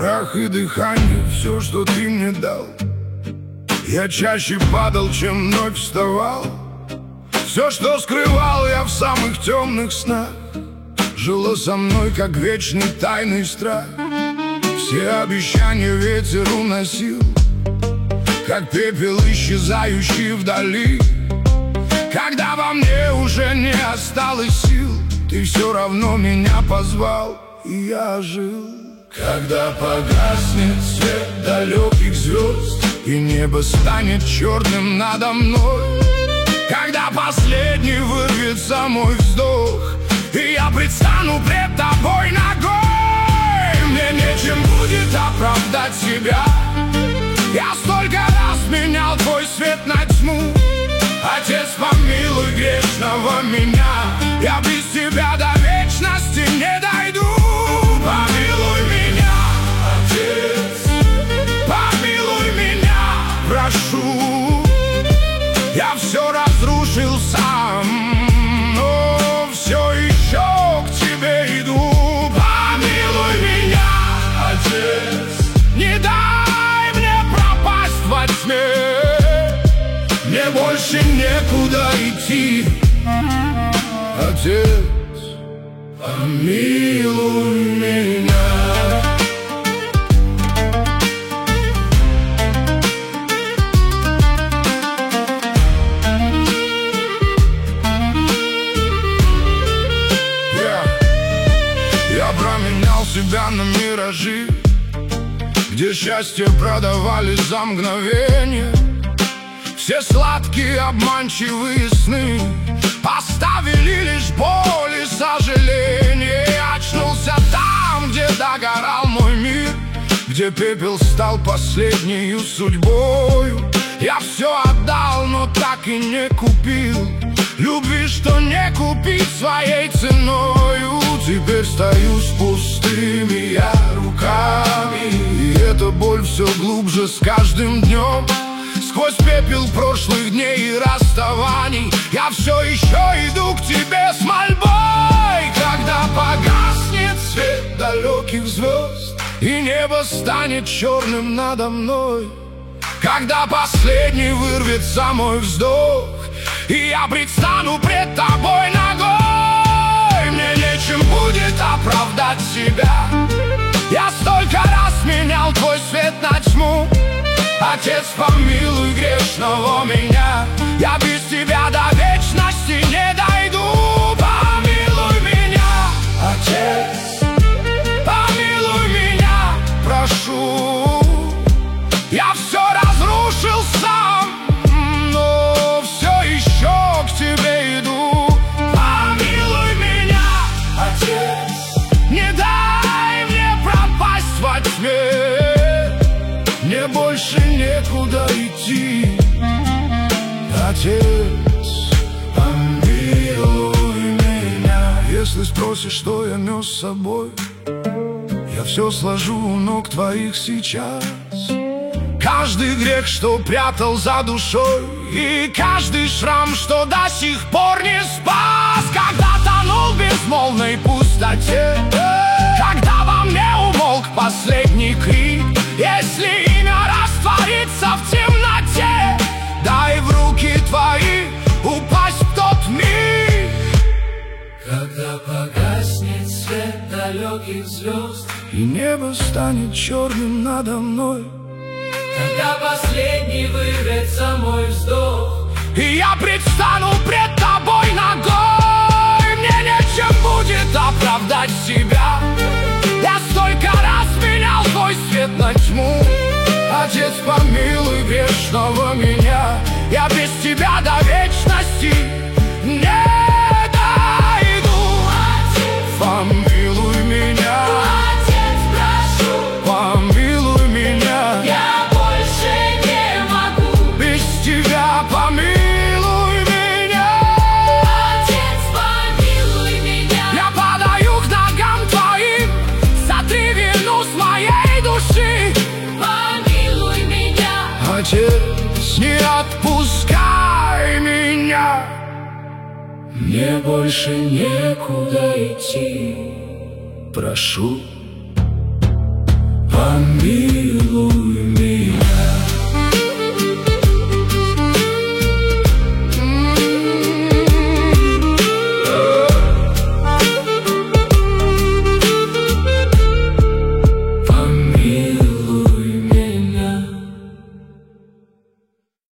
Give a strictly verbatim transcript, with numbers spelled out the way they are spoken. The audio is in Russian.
Прах и дыхание, все, что ты мне дал. Я чаще падал, чем вновь вставал. Все, что скрывал я в самых темных снах, жило со мной, как вечный тайный страх. Все обещания ветер уносил, как пепел, исчезающий вдали. Когда во мне уже не осталось сил, ты все равно меня позвал, и я жил. Когда погаснет свет далеких звезд, и небо станет черным надо мной, когда последний вырвется мой вздох, и я предстану пред тобой ногой, мне нечем будет оправдать себя. Я столько раз менял твой свет на тьму. Отец, помилуй грешного меня, я без тебя до вечности не дойду. Помилуй меня, Отец, помилуй меня, прошу. Я все разрушил сам, но все еще к тебе иду. Помилуй меня, Отец, не дай мне пропасть во тьме. Мне больше некуда идти. Отец, помилуй меня. Я променял себя на миражи, где счастье продавали за мгновение. Все сладкие обманчивые сны оставили лишь боль и сожаление. Я очнулся там, где догорал мой мир, где пепел стал последней судьбою. Я все отдал, но так и не купил любви, что не купить своей ценою. Теперь стою с пустыми я руками, и эта боль все глубже с каждым днем. Сквозь пепел прошлых дней и расставаний я все еще иду к тебе с мольбой. Когда погаснет свет далеких звезд, и небо станет черным надо мной, когда последний вырвется мой вздох, и я предстану пред тобой ногой, мне нечем будет оправдать себя. Я столько раз менял твой свет на тьму. Отец, помилуй грешного меня, я без тебя до вечности не дойду. Помилуй меня, Отец, помилуй меня, прошу. Я все разрушил сам, но все еще к тебе иду. Помилуй меня, Отец, не дай мне пропасть во тьме. Мне больше некуда идти. Отец, помилуй меня. Если спросишь, что я нес с собой, я все сложу у ног твоих сейчас. Каждый грех, что прятал за душой, и каждый шрам, что до сих пор не спас. Когда тонул в безмолвной пустоте, когда во мне умолк последний крик, если имя растворится в темноте, дай в руки твои упасть в тот миг. Когда погаснет свет далеких звезд, и небо станет черным надо мной, когда последний вырвется мой вздох, и я предстану пред тобой ногой, мне нечем будет оправдать себя. Я столько раз менял твой свет на тьму. Отец, помилуй грешного меня, я без тебя до вечности не дойду. Отец, помилуй меня, Отец, прошу, помилуй меня, я больше не могу без тебя. Помилуй меня, Отец, помилуй меня, я падаю к ногам твоим, сотри вину с моей души. помилуй меня, Отец, не отпускай меня. мне больше некуда идти. Прошу.